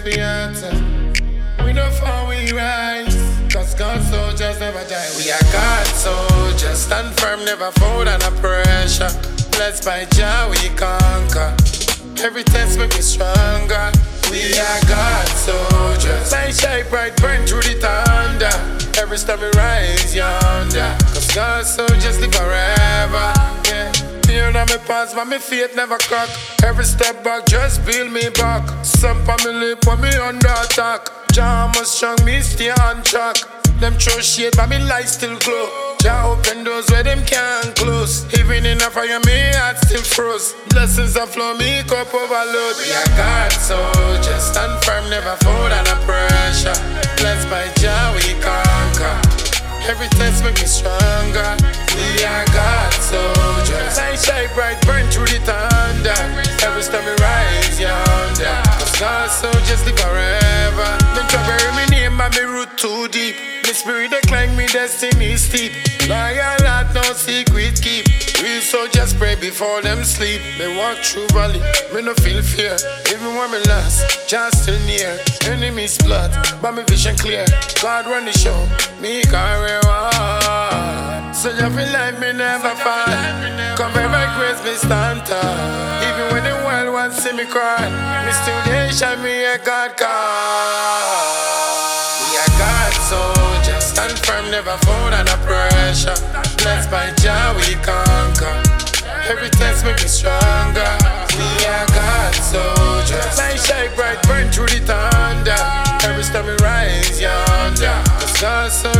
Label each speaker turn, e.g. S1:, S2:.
S1: the answer. We know how we rise, cause God's soldiers never die. We are God's soldiers, stand firm, never fold under pressure. Blessed by Jah, we conquer. Every test make me stronger. We are God's soldiers. Shine, shine bright, burn through the thunder. Every time we rise yonder, cause God's soldiers live forever. Yeah. Fear on me past, but me faith never crack. Every step back, just build me back. Some on me lip when me under attack. Jah must strong, me stay on track. Them throw shade, but me light still glow. Jah open doors where them can't close. Even in a fire, me heart still froze. Blessings that flow, me cup overload. We are God's soldiers, stand firm, never fold under pressure. Blessed by Jah, we conquer. Every test make me stronger. We are God's soldiers. Shine, shine bright, burn through the thunder. Every time we rise yonder, cause God's soldiers live forever. Don't try bury me name and me root too deep. Me spirit they climb, me destiny steep. Loyal heart, no secret keep. Real soldiers pray before them sleep. Me walk through valley, me no feel fear. Even when me lost, just still near. Enemies blood, but me vision clear. God run the show, me carry on. So you feel like me never fall. Come every grace me stand tall. Even when the world wants to see me cry, me still there shine me a God call. We are God's soldiers, stand firm, never fold under pressure. Blessed by Jah, we conquer. Every test make me stronger. We are God's soldiers. Shine, shine bright, burn through the thunder. Every time we rise yonder, cause God's soldiers